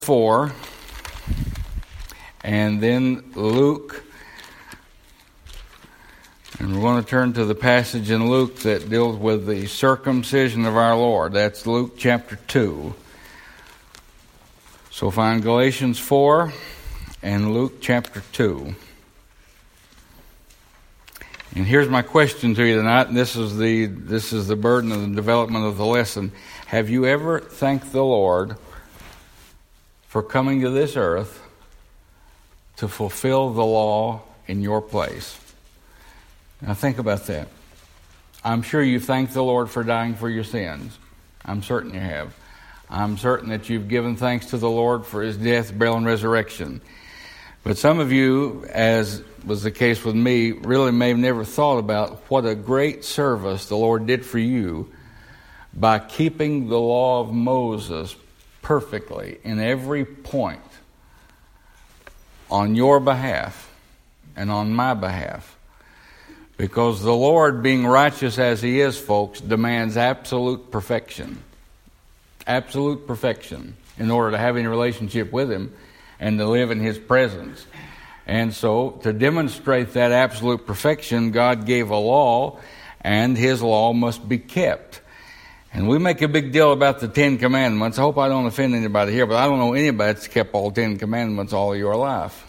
4, and then Luke. And we're going to turn to the passage in Luke that deals with the circumcision of our Lord. That's Luke chapter 2. So find Galatians 4 and Luke chapter 2. And here's my question to you tonight, and this is the burden of the development of the lesson. Have you ever thanked the Lord for coming to this earth to fulfill the law in your place? Now think about that. I'm sure you thanked the Lord for dying for your sins. I'm certain you have. I'm certain that you've given thanks to the Lord for His death, burial, and resurrection. But some of you, as was the case with me, really may have never thought about what a great service the Lord did for you by keeping the law of Moses perfectly in every point on your behalf and on my behalf. Because the Lord, being righteous as He is, folks, demands absolute perfection. Absolute perfection in order to have any relationship with Him and to live in His presence. And so, to demonstrate that absolute perfection, God gave a law, and His law must be kept. And we make a big deal about the 10 Commandments. I hope I don't offend anybody here, but I don't know anybody that's kept all 10 Commandments all of your life.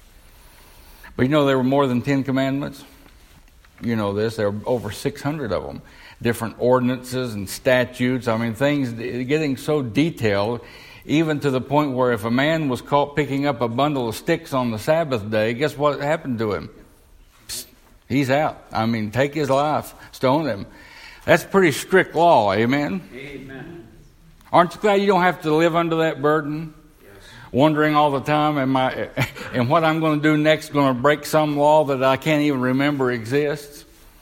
But you know there were more than 10 Commandments? You know this. There were over 600 of them. Different ordinances and statutes. I mean, things getting so detailed, even to the point where if a man was caught picking up a bundle of sticks on the Sabbath day, guess what happened to him? He's out. I mean, take his life, stone him. That's pretty strict law, amen? Amen. Aren't you glad you don't have to live under that burden? Yes. Wondering all the time, and what I'm going to do next, going to break some law that I can't even remember exists?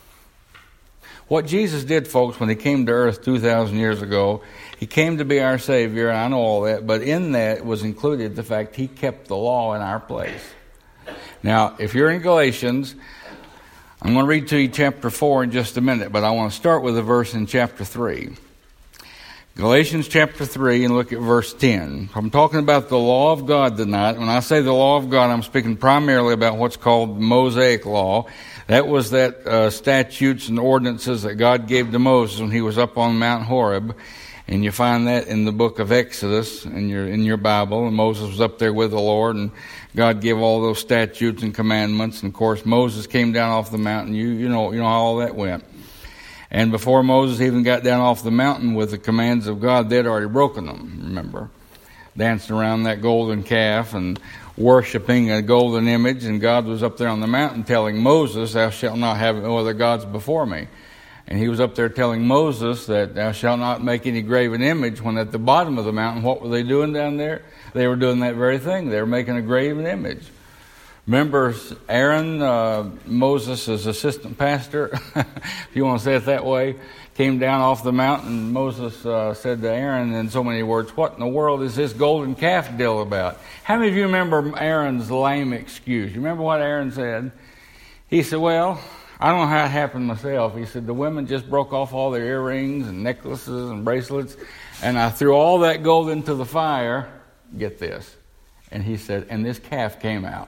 What Jesus did, folks, when He came to earth 2,000 years ago, He came to be our Savior, and I know all that, but in that was included the fact He kept the law in our place. Now, if you're in Galatians, I'm going to read to you chapter 4 in just a minute, but I want to start with a verse in chapter 3. Galatians chapter 3, and look at verse 10. I'm talking about the law of God tonight. When I say the law of God, I'm speaking primarily about what's called the Mosaic law. That was that statutes and ordinances that God gave to Moses when he was up on Mount Horeb. And you find that in the book of Exodus in your Bible. And Moses was up there with the Lord, and God gave all those statutes and commandments. And of course, Moses came down off the mountain. You know how all that went. And before Moses even got down off the mountain with the commands of God, they'd already broken them, remember. Dancing around that golden calf and worshiping a golden image. And God was up there on the mountain telling Moses, "Thou shalt not have no other gods before me." And He was up there telling Moses that thou shalt not make any graven image, when at the bottom of the mountain, what were they doing down there? They were doing that very thing. They were making a graven image. Remember Aaron, Moses' assistant pastor, if you want to say it that way, came down off the mountain. Moses said to Aaron in so many words, "What in the world is this golden calf deal about?" How many of you remember Aaron's lame excuse? You remember what Aaron said? He said, "Well, I don't know how it happened myself." He said, "The women just broke off all their earrings and necklaces and bracelets, and I threw all that gold into the fire." Get this. And he said, "And this calf came out."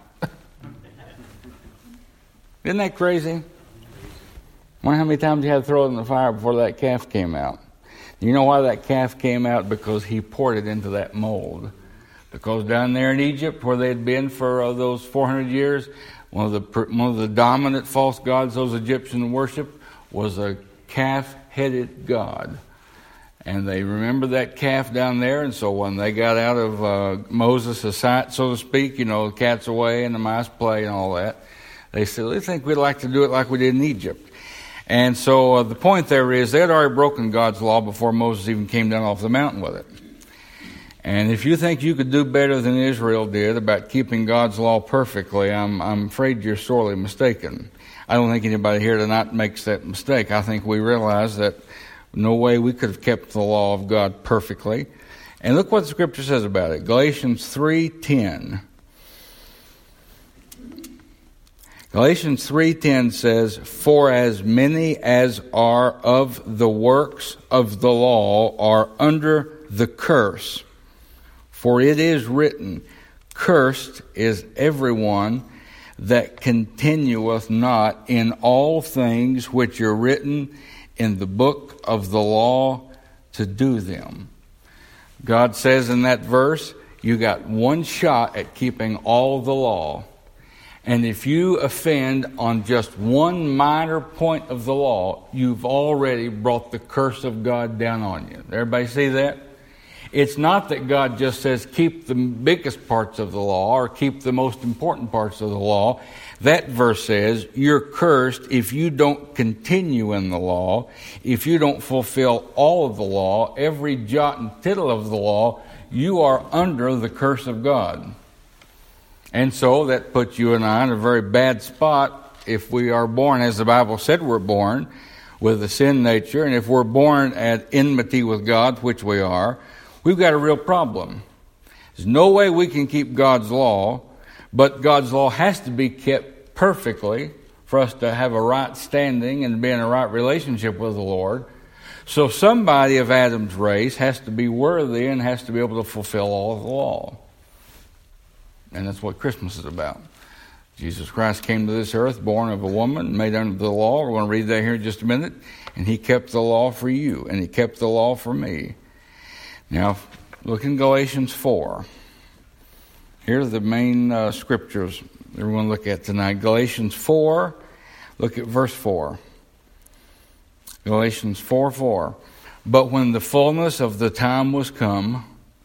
Isn't that crazy? Wonder how many times you had to throw it in the fire before that calf came out. You know why that calf came out? Because he poured it into that mold. Because down there in Egypt, where they had been for those 400 years, one of the dominant false gods those Egyptians worshiped was a calf-headed god. And they remembered that calf down there, and so when they got out of Moses' sight, so to speak, the cat's away and the mice play and all that, they said, "We think we'd like to do it like we did in Egypt." And so the point there is they had already broken God's law before Moses even came down off the mountain with it. And if you think you could do better than Israel did about keeping God's law perfectly, I'm afraid you're sorely mistaken. I don't think anybody here tonight makes that mistake. I think we realize that no way we could have kept the law of God perfectly. And look what the Scripture says about it. Galatians 3:10. Galatians 3:10 says, "For as many as are of the works of the law are under the curse. For it is written, Cursed is everyone that continueth not in all things which are written in the book of the law to do them. God says in that verse, you got one shot at keeping all the law. And if you offend on just one minor point of the law, you've already brought the curse of God down on you. Everybody see that? It's not that God just says keep the biggest parts of the law or keep the most important parts of the law. That verse says you're cursed if you don't continue in the law, if you don't fulfill all of the law, every jot and tittle of the law, you are under the curse of God. And so that puts you and I in a very bad spot if we are born, as the Bible said we're born, with a sin nature, and if we're born at enmity with God, which we are, we've got a real problem. There's no way we can keep God's law, but God's law has to be kept perfectly for us to have a right standing and be in a right relationship with the Lord. So somebody of Adam's race has to be worthy and has to be able to fulfill all of the law. And that's what Christmas is about. Jesus Christ came to this earth, born of a woman, made under the law. We're going to read that here in just a minute. And he kept the law for you, and he kept the law for me. Now, look in Galatians 4. Here are the main scriptures that we're going to look at tonight. Galatians 4, look at verse 4. Galatians 4:4. But when the fullness of the time was come,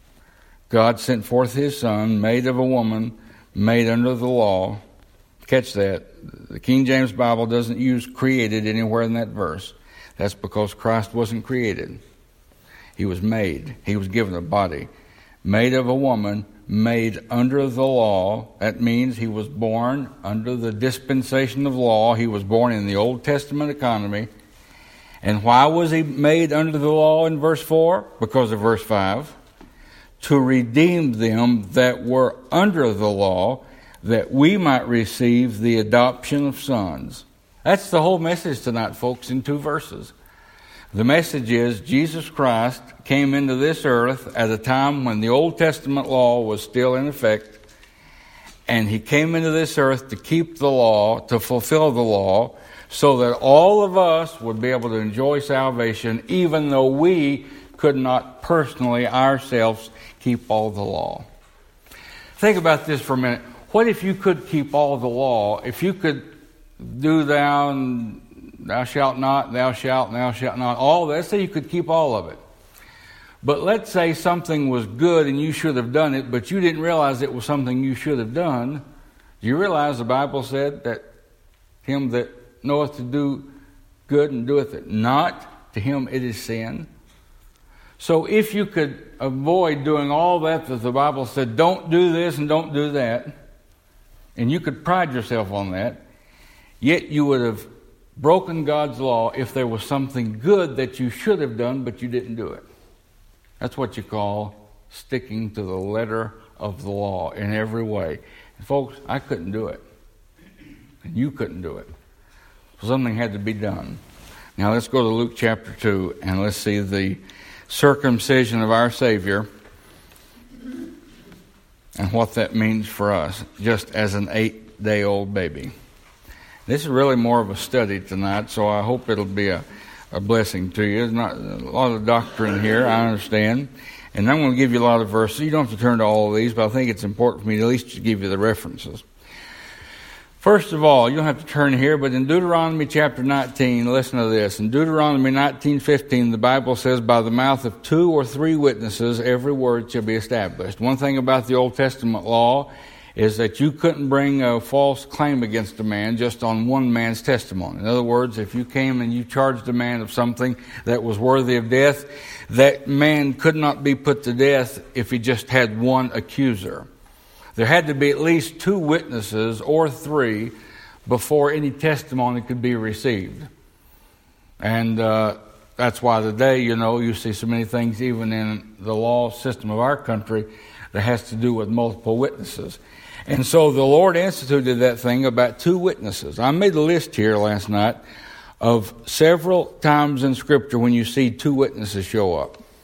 God sent forth his Son, made of a woman, made under the law. Catch that. The King James Bible doesn't use created anywhere in that verse. That's because Christ wasn't created. He was made. He was given a body. Made of a woman, made under the law. That means he was born under the dispensation of law. He was born in the Old Testament economy. And why was he made under the law in verse 4? Because of verse 5. To redeem them that were under the law, that we might receive the adoption of sons. That's the whole message tonight, folks, in 2 verses. The message is Jesus Christ came into this earth at a time when the Old Testament law was still in effect, and he came into this earth to keep the law, to fulfill the law, so that all of us would be able to enjoy salvation, even though we could not personally ourselves keep all the law. Think about this for a minute. What if you could keep all the law? If you could do thou shalt not, thou shalt, and thou shalt not, all that, say you could keep all of it. But let's say something was good and you should have done it, but you didn't realize it was something you should have done. Do you realize the Bible said that him that knoweth to do good and doeth it not, to him it is sin? So if you could avoid doing all that the Bible said, don't do this and don't do that, and you could pride yourself on that, yet you would have broken God's law if there was something good that you should have done, but you didn't do it. That's what you call sticking to the letter of the law in every way. And folks, I couldn't do it. And you couldn't do it. So something had to be done. Now let's go to Luke chapter 2 and let's see the circumcision of our Savior and what that means for us, just as an 8-day-old baby. This is really more of a study tonight, so I hope it'll be a blessing to you. There's not a lot of doctrine here, I understand. And I'm going to give you a lot of verses. You don't have to turn to all of these, but I think it's important for me to at least give you the references. First of all, you don't have to turn here, but in Deuteronomy chapter 19, listen to this. In Deuteronomy 19:15, the Bible says, by the mouth of 2 or 3 witnesses, every word shall be established. One thing about the Old Testament law is that you couldn't bring a false claim against a man just on one man's testimony. In other words, if you came and you charged a man of something that was worthy of death, that man could not be put to death if he just had one accuser. There had to be at least 2 witnesses or 3 before any testimony could be received. And that's why today, you see so many things even in the law system of our country that has to do with multiple witnesses. And so the Lord instituted that thing about 2 witnesses. I made a list here last night of several times in Scripture when you see 2 witnesses show up.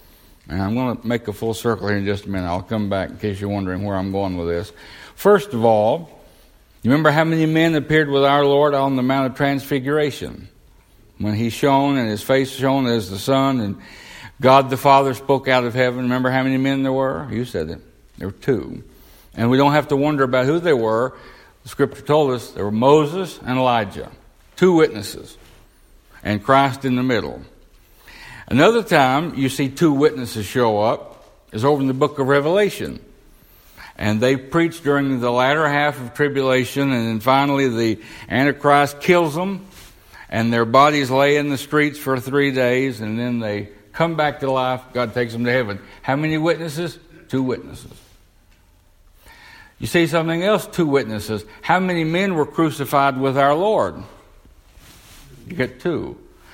And I'm going to make a full circle here in just a minute. I'll come back in case you're wondering where I'm going with this. First of all, you remember how many men appeared with our Lord on the Mount of Transfiguration? When he shone and his face shone as the sun and God the Father spoke out of heaven. Remember how many men there were? You said it. There were 2. And we don't have to wonder about who they were. The Scripture told us there were Moses and Elijah. 2 witnesses. And Christ in the middle. Another time you see 2 witnesses show up is over in the book of Revelation. And they preach during the latter half of tribulation, and then finally the Antichrist kills them, and their bodies lay in the streets for 3 days, and then they come back to life. God takes them to heaven. How many witnesses? 2 witnesses. You see something else, 2 witnesses. How many men were crucified with our Lord? You get 2.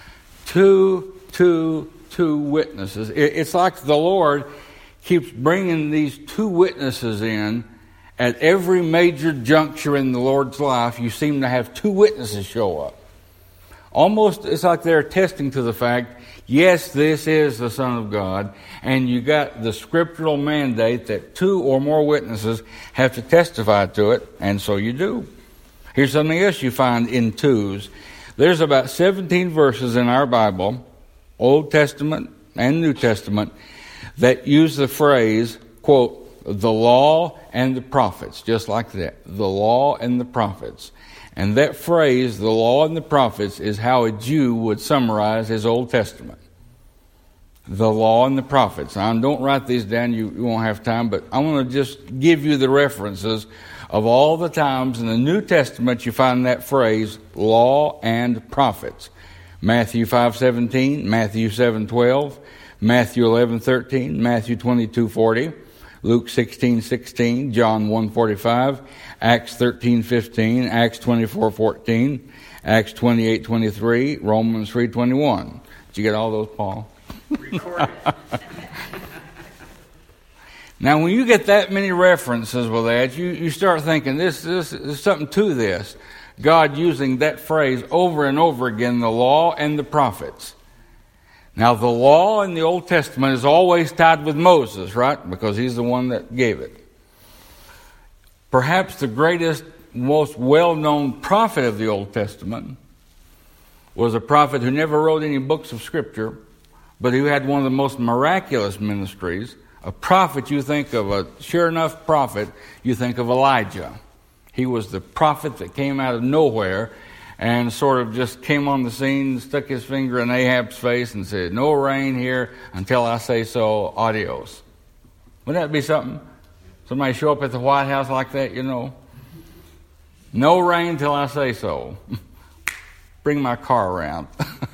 Two witnesses. It's like the Lord keeps bringing these 2 witnesses in. At every major juncture in the Lord's life, you seem to have 2 witnesses show up. Almost, it's like they're attesting to the fact, yes, this is the Son of God, and you got the scriptural mandate that 2 or more witnesses have to testify to it, and so you do. Here's something else you find in 2s. There's about 17 verses in our Bible, Old Testament and New Testament, that use the phrase, quote, the law and the prophets, just like that. The law and the prophets. And that phrase, the law and the prophets, is how a Jew would summarize his Old Testament. The law and the prophets. Now, don't write these down, you won't have time, but I want to just give you the references of all the times in the New Testament you find that phrase, law and prophets. Matthew 5:17, Matthew 7:12, Matthew 11:13, Matthew 22:40, Luke 16:16, John 1:45, Acts 13:15, Acts 24:14, Acts 28:23, Romans 3:21. Did you get all those, Paul? Recorded. Now, when you get that many references with that, you start thinking, this is something to this. God using that phrase over and over again, the law and the prophets. Now, the law in the Old Testament is always tied with Moses, right? Because he's the one that gave it. Perhaps the greatest, most well-known prophet of the Old Testament was a prophet who never wrote any books of Scripture, but who had one of the most miraculous ministries. A prophet, you think of a sure enough prophet, you think of Elijah. He was the prophet that came out of nowhere and sort of just came on the scene, stuck his finger in Ahab's face and said, no rain here until I say so, adios. Wouldn't that be something? Somebody show up at the White House like that, you know? No rain till I say so. Bring my car around.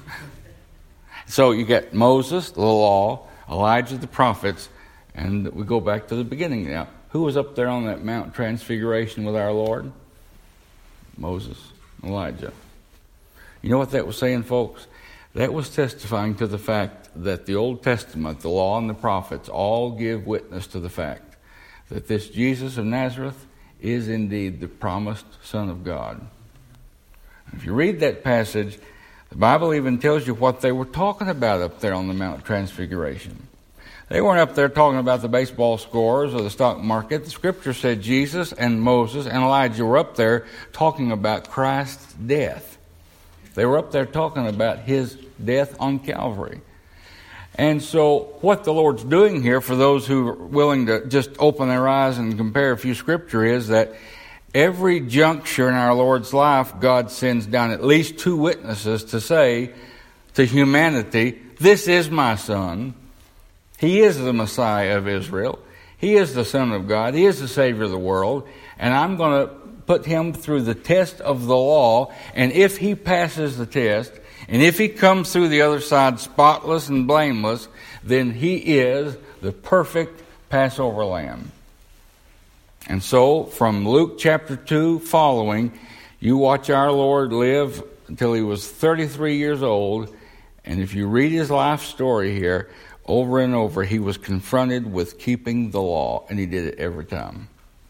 So you get Moses, the law, Elijah, the prophets, and we go back to the beginning now. Who was up there on that Mount Transfiguration with our Lord? Moses, Elijah. You know what that was saying, folks? That was testifying to the fact that the Old Testament, the law and the prophets, all give witness to the fact that this Jesus of Nazareth is indeed the promised Son of God. If you read that passage, the Bible even tells you what they were talking about up there on the Mount Transfiguration. They weren't up there talking about the baseball scores or the stock market. The Scripture said Jesus and Moses and Elijah were up there talking about Christ's death. They were up there talking about his death on Calvary. And so what the Lord's doing here, for those who are willing to just open their eyes and compare a few Scripture, is that every juncture in our Lord's life, God sends down at least 2 witnesses to say to humanity, this is my Son. He is the Messiah of Israel. He is the Son of God. He is the Savior of the world. And I'm going to put him through the test of the law. And if he passes the test, and if he comes through the other side spotless and blameless, then he is the perfect Passover lamb. And so, from Luke chapter 2 following, you watch our Lord live until he was 33 years old. And if you read his life story here, over and over, he was confronted with keeping the law, and he did it every time.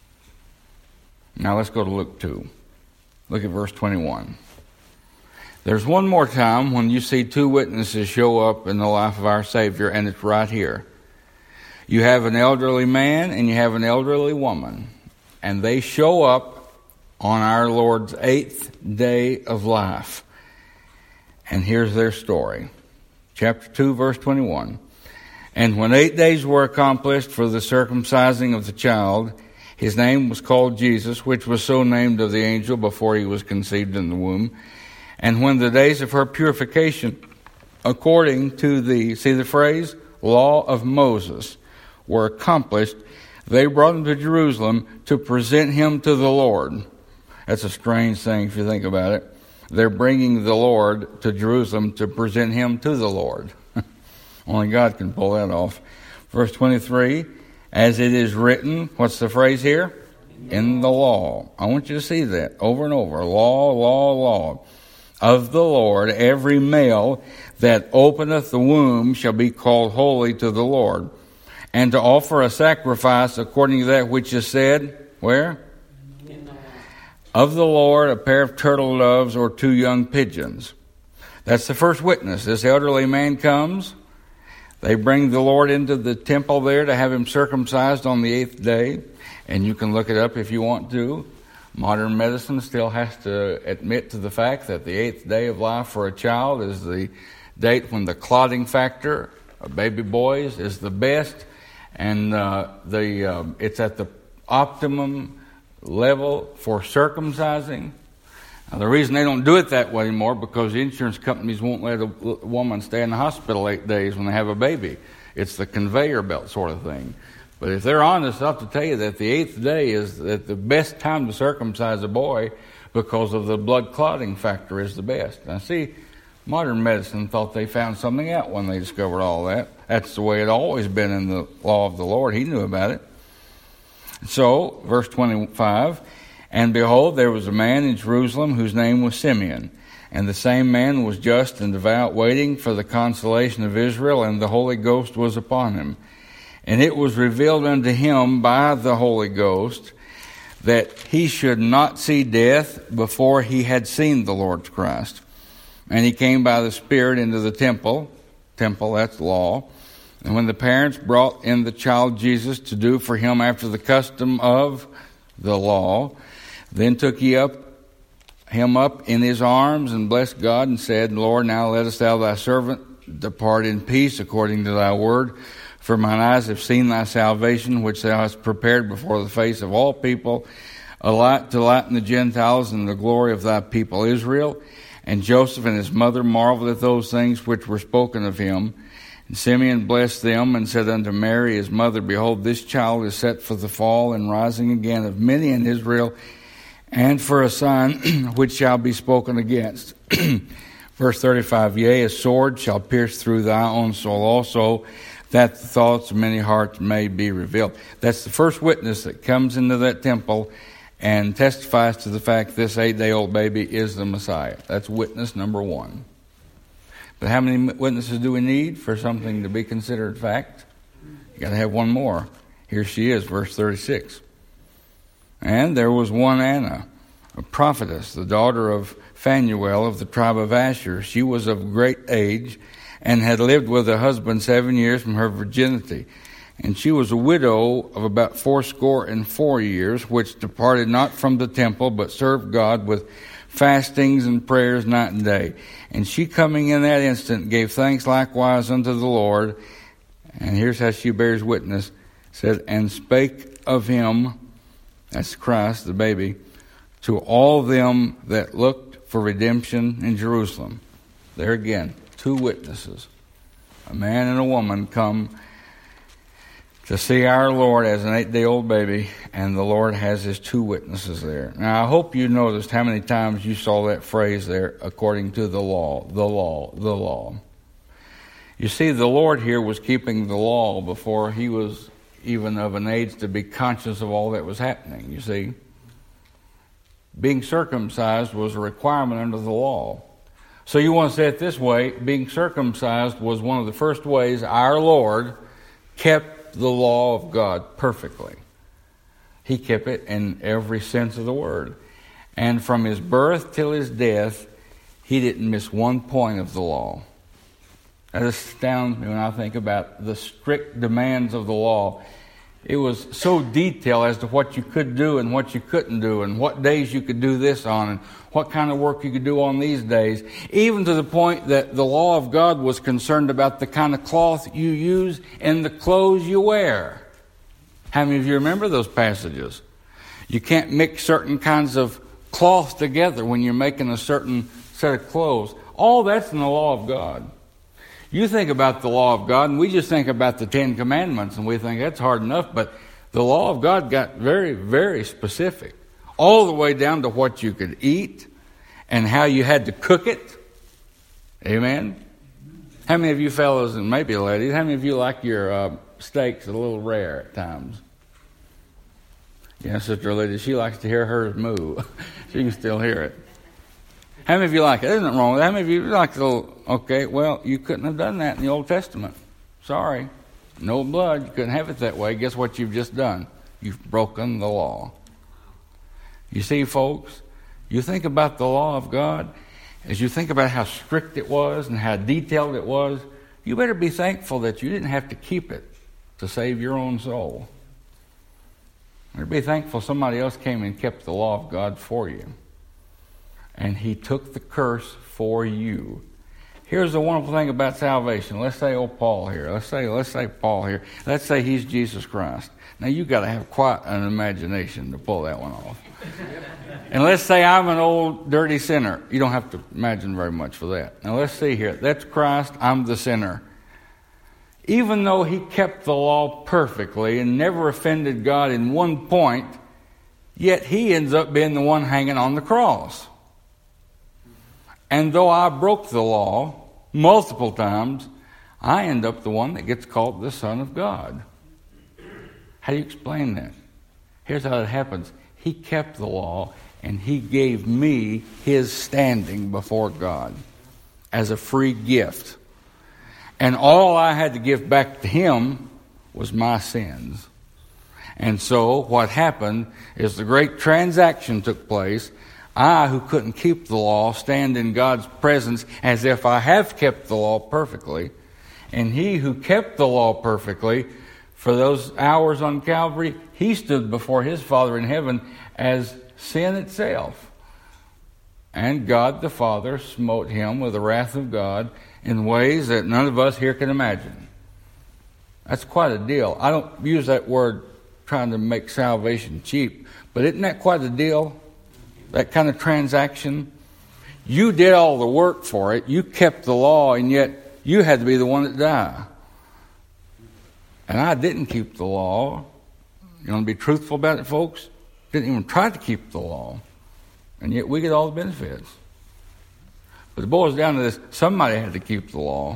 Now let's go to Luke 2. Look at verse 21. There's one more time when you see 2 witnesses show up in the life of our Savior, and it's right here. You have an elderly man and you have an elderly woman. And they show up on our Lord's 8th day of life. And here's their story. Chapter 2, verse 21. And when 8 days were accomplished for the circumcising of the child, his name was called Jesus, which was so named of the angel before he was conceived in the womb. And when the days of her purification, according to the, see the phrase, law of Moses, were accomplished, they brought him to Jerusalem to present him to the Lord. That's a strange thing if you think about it. They're bringing the Lord to Jerusalem to present him to the Lord. Only God can pull that off. Verse 23, as it is written, what's the phrase here? In the law. I want you to see that over and over. Law of the Lord, every male that openeth the womb shall be called holy to the Lord. And to offer a sacrifice according to that which is said, where? Of the Lord, a pair of turtle doves or 2 young pigeons. That's the first witness. This elderly man comes. They bring the Lord into the temple there to have him circumcised on the 8th day. And you can look it up if you want to. Modern medicine still has to admit to the fact that the 8th day of life for a child is the date when the clotting factor of baby boys is the best. And it's at the optimum level for circumcising. Now, the reason they don't do it that way anymore because the insurance companies won't let a woman stay in the hospital 8 days when they have a baby. It's the conveyor belt sort of thing. But if they're honest, I'll have to tell you that the 8th day is the best time to circumcise a boy because of the blood clotting factor is the best. Now see, modern medicine thought they found something out when they discovered all that. That's the way it always been in the law of the Lord. He knew about it. So, verse 25, and behold, there was a man in Jerusalem whose name was Simeon. And the same man was just and devout, waiting for the consolation of Israel, and the Holy Ghost was upon him. And it was revealed unto him by the Holy Ghost that he should not see death before he had seen the Lord Christ. And he came by the Spirit into the temple, that's law. And when the parents brought in the child Jesus to do for him after the custom of the law, then took he him up in his arms and blessed God and said, Lord, now lettest thou thy servant depart in peace according to thy word. For mine eyes have seen thy salvation, which thou hast prepared before the face of all people, a light to lighten the Gentiles and the glory of thy people Israel. And Joseph and his mother marveled at those things which were spoken of him. And Simeon blessed them and said unto Mary his mother, Behold, this child is set for the fall and rising again of many in Israel, and for a sign which shall be spoken against. Verse 35, Yea, a sword shall pierce through thy own soul also, that the thoughts of many hearts may be revealed. That's the first witness that comes into that temple and testifies to the fact this 8-day-old baby is the Messiah. That's witness number 1. But how many witnesses do we need for something to be considered fact? You got to have one more. Here she is, verse 36. And there was one Anna, a prophetess, the daughter of Phanuel of the tribe of Asher. She was of great age and had lived with a husband 7 years from her virginity. And she was a widow of about 84 years, which departed not from the temple, but served God with fastings and prayers night and day. And she coming in that instant gave thanks likewise unto the Lord. And here's how she bears witness. Said, and spake of him, that's Christ, the baby, to all them that looked for redemption in Jerusalem. There again, 2 witnesses. A man and a woman come to see our Lord as an 8-day-old baby, and the Lord has his 2 witnesses there. Now, I hope you noticed how many times you saw that phrase there, according to the law, the law, the law. You see, the Lord here was keeping the law before he was even of an age to be conscious of all that was happening, you see. Being circumcised was a requirement under the law. So you want to say it this way, being circumcised was one of the first ways our Lord kept the law of God perfectly. He kept it in every sense of the word. And from his birth till his death, he didn't miss one point of the law. That astounds me when I think about the strict demands of the law. It was so detailed as to what you could do and what you couldn't do, and what days you could do this on, and what kind of work you could do on these days, even to the point that the law of God was concerned about the kind of cloth you use and the clothes you wear. How many of you remember those passages? You can't mix certain kinds of cloth together when you're making a certain set of clothes. All that's in the law of God. You think about the law of God, and we just think about the Ten Commandments, and we think that's hard enough, but the law of God got very, very specific, all the way down to what you could eat and how you had to cook it. Amen? How many of you fellows, and maybe ladies, how many of you like your steaks a little rare at times? Yeah, Sister Lydia, she likes to hear hers moo. She can still hear it. How many of you like it? There's nothing wrong with that. How many of you like the little, okay, well, you couldn't have done that in the Old Testament. Sorry. No blood. You couldn't have it that way. Guess what you've just done? You've broken the law. You see, folks, you think about the law of God, as you think about how strict it was and how detailed it was, you better be thankful that you didn't have to keep it to save your own soul. You better be thankful somebody else came and kept the law of God for you. And he took the curse for you. Here's the wonderful thing about salvation. Let's say Paul here. Let's say Paul here. Let's say he's Jesus Christ. Now you've got to have quite an imagination to pull that one off. And let's say I'm an old dirty sinner. You don't have to imagine very much for that. Now let's see here. That's Christ. I'm the sinner. Even though he kept the law perfectly and never offended God in one point, yet he ends up being the one hanging on the cross. And though I broke the law multiple times, I end up the one that gets called the Son of God. How do you explain that? Here's how it happens. He kept the law, and he gave me his standing before God as a free gift. And all I had to give back to him was my sins. And so what happened is the great transaction took place. I, who couldn't keep the law, stand in God's presence as if I have kept the law perfectly. And he who kept the law perfectly, for those hours on Calvary, he stood before his Father in heaven as sin itself. And God the Father smote him with the wrath of God in ways that none of us here can imagine. That's quite a deal. I don't use that word trying to make salvation cheap, but isn't that quite a deal? That kind of transaction. You did all the work for it. You kept the law, and yet you had to be the one that died. And I didn't keep the law. You want to be truthful about it, folks? Didn't even try to keep the law. And yet we get all the benefits. But it boils down to this. Somebody had to keep the law.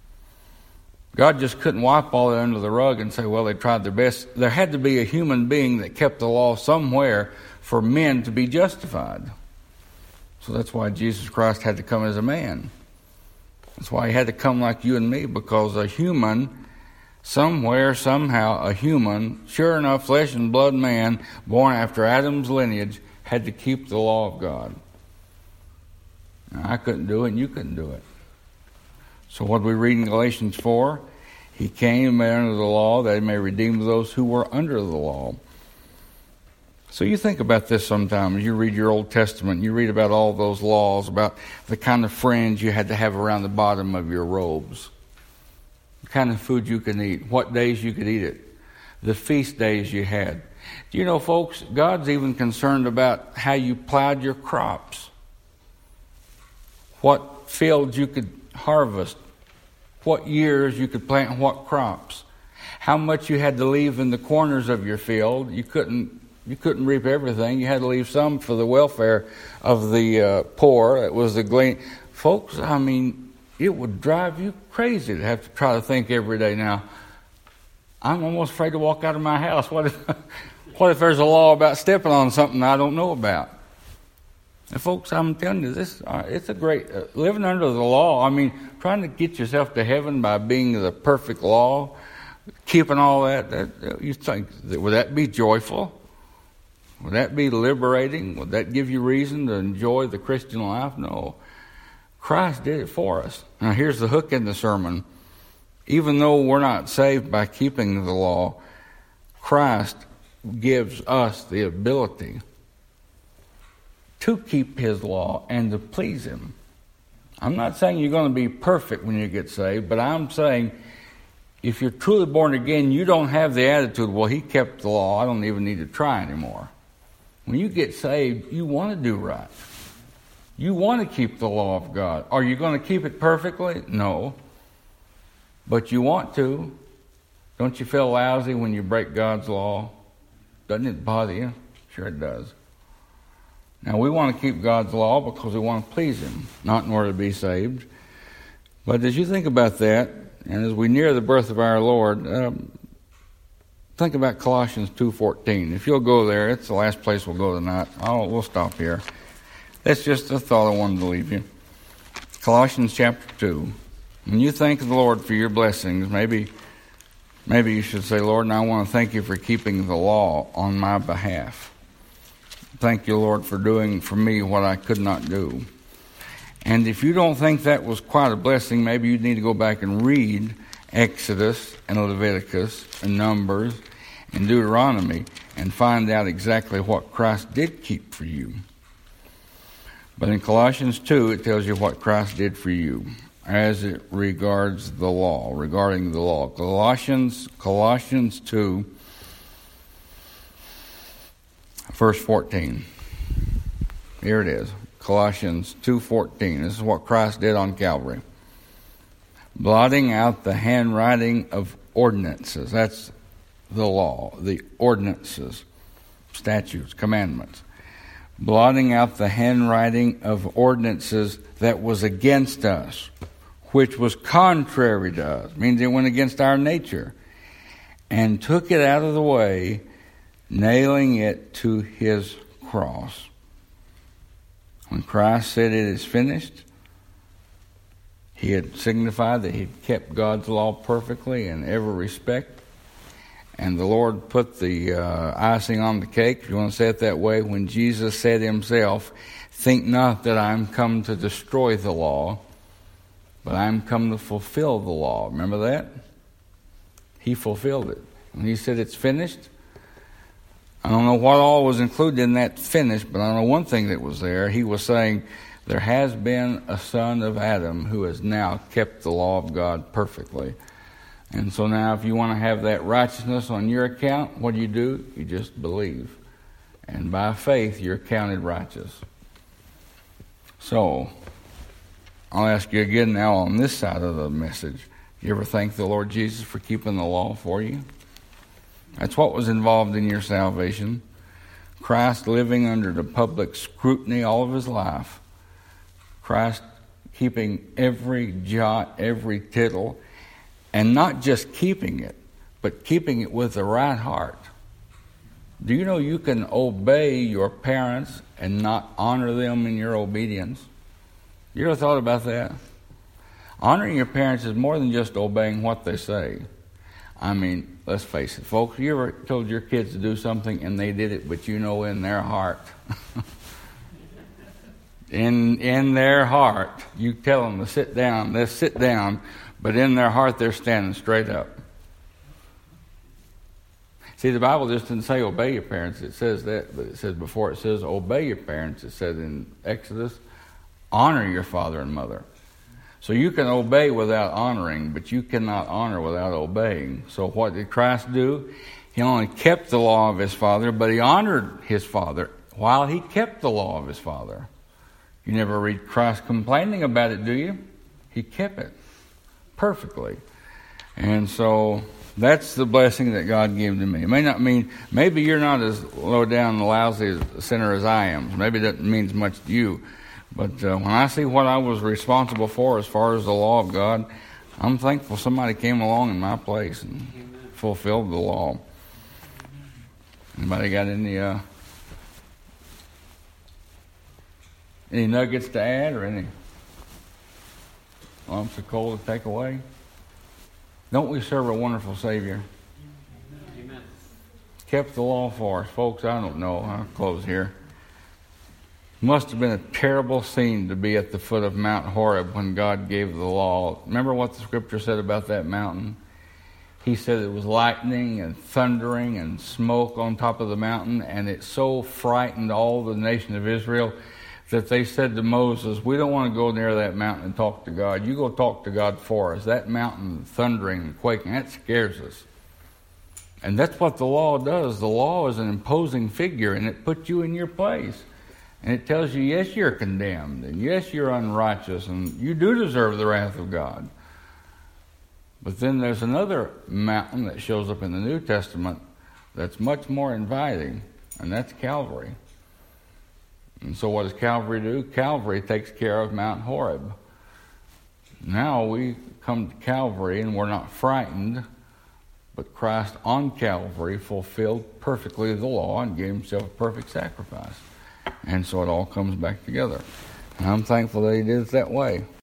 God just couldn't wipe all that under the rug and say, well, they tried their best. There had to be a human being that kept the law somewhere for men to be justified. So that's why Jesus Christ had to come as a man. That's why he had to come like you and me, because a human, somewhere, somehow, a human, sure enough, flesh and blood man, born after Adam's lineage, had to keep the law of God. Now, I couldn't do it, and you couldn't do it. So what we read in Galatians 4, he came under the law that he may redeem those who were under the law. So you think about this sometimes. You read your Old Testament, you read about all those laws, about the kind of fringe you had to have around the bottom of your robes, the kind of food you could eat, what days you could eat it, the feast days you had. Do you know, folks, God's even concerned about how you plowed your crops, what fields you could harvest, what years you could plant what crops, how much you had to leave in the corners of your field. You couldn't reap everything. You had to leave some for the welfare of the poor. It was the glean. Folks, I mean, it would drive you crazy to have to try to think every day. Now, I'm almost afraid to walk out of my house. What if there's a law about stepping on something I don't know about? And folks, I'm telling you, it's a great, living under the law, I mean, trying to get yourself to heaven by being the perfect law, keeping all that, you think, would that be joyful? Would that be liberating? Would that give you reason to enjoy the Christian life? No. Christ did it for us. Now here's the hook in the sermon. Even though we're not saved by keeping the law, Christ gives us the ability to keep His law and to please Him. I'm not saying you're going to be perfect when you get saved, but I'm saying if you're truly born again, you don't have the attitude, well, He kept the law, I don't even need to try anymore. When you get saved, you want to do right. You want to keep the law of God. Are you going to keep it perfectly? No. But you want to. Don't you feel lousy when you break God's law? Doesn't it bother you? Sure it does. Now, we want to keep God's law because we want to please Him, not in order to be saved. But as you think about that, and as we near the birth of our Lord, think about Colossians 2:14. If you'll go there, it's the last place we'll go tonight. We'll stop here. That's just a thought I wanted to leave you. Colossians chapter 2. When you thank the Lord for your blessings, maybe you should say, Lord, and I want to thank you for keeping the law on my behalf. Thank you, Lord, for doing for me what I could not do. And if you don't think that was quite a blessing, maybe you need to go back and read Exodus and Leviticus and Numbers and Deuteronomy and find out exactly what Christ did keep for you. But in Colossians 2, it tells you what Christ did for you as it regards the law, regarding the law. Colossians 2, verse 14. Here it is. Colossians 2:14. This is what Christ did on Calvary. Blotting out the handwriting of ordinances. That's the law, the ordinances, statutes, commandments. Blotting out the handwriting of ordinances that was against us, which was contrary to us. Means it went against our nature. And took it out of the way, nailing it to His cross. When Christ said it is finished, He had signified that He kept God's law perfectly in every respect. And the Lord put the icing on the cake, if you want to say it that way, when Jesus said Himself, think not that I am come to destroy the law, but I am come to fulfill the law. Remember that? He fulfilled it. When He said it's finished, I don't know what all was included in that finish, but I know one thing that was there. He was saying, there has been a son of Adam who has now kept the law of God perfectly. And so now if you want to have that righteousness on your account, what do? You just believe. And by faith, you're counted righteous. So, I'll ask you again now on this side of the message. You ever thank the Lord Jesus for keeping the law for you? That's what was involved in your salvation. Christ living under the public scrutiny all of His life. Christ keeping every jot, every tittle, and not just keeping it, but keeping it with the right heart. Do you know you can obey your parents and not honor them in your obedience? You ever thought about that? Honoring your parents is more than just obeying what they say. I mean, let's face it, folks, you ever told your kids to do something and they did it, but you know in their heart, in their heart, you tell them to sit down, they'll sit down, but in their heart they're standing straight up. See, the Bible just didn't say obey your parents. It says that, but it says before it says obey your parents, it says in Exodus, honor your father and mother. So you can obey without honoring, but you cannot honor without obeying. So what did Christ do? He only kept the law of His Father, but He honored His Father while He kept the law of His Father. You never read Christ complaining about it, do you? He kept it perfectly. And so that's the blessing that God gave to me. It may not mean, maybe you're not as low down and lousy a sinner as I am. Maybe that means much to you. But when I see what I was responsible for as far as the law of God, I'm thankful somebody came along in my place and fulfilled the law. Anybody got any nuggets to add or any lumps of coal to take away? Don't we serve a wonderful Savior? Amen. Kept the law for us. Folks, I don't know. I'll close here. Must have been a terrible scene to be at the foot of Mount Horeb when God gave the law. Remember what the scripture said about that mountain? He said it was lightning and thundering and smoke on top of the mountain, and it so frightened all the nation of Israel that they said to Moses, we don't want to go near that mountain and talk to God. You go talk to God for us. That mountain thundering and quaking, that scares us. And that's what the law does. The law is an imposing figure, and it puts you in your place. And it tells you, yes, you're condemned, and yes, you're unrighteous, and you do deserve the wrath of God. But then there's another mountain that shows up in the New Testament that's much more inviting, and that's Calvary. And so what does Calvary do? Calvary takes care of Mount Horeb. Now we come to Calvary, and we're not frightened, but Christ on Calvary fulfilled perfectly the law and gave himself a perfect sacrifice. And so it all comes back together. And I'm thankful that he did it that way.